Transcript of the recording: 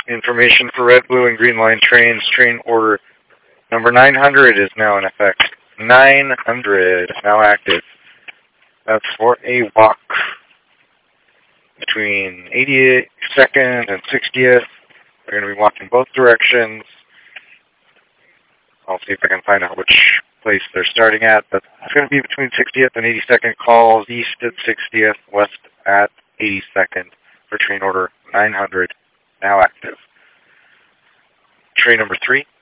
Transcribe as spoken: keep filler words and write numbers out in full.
Information for red, blue, and green line trains. Train order number nine hundred is now in effect. nine hundred now active. That's for a walk between eighty-second and sixtieth. We're going to be walking both directions. I'll see if I can find out which place they're starting at, but it's going to be between sixtieth and eighty-second. Calls east at sixtieth, west at eighty-second for train order nine hundred, now active. Train number three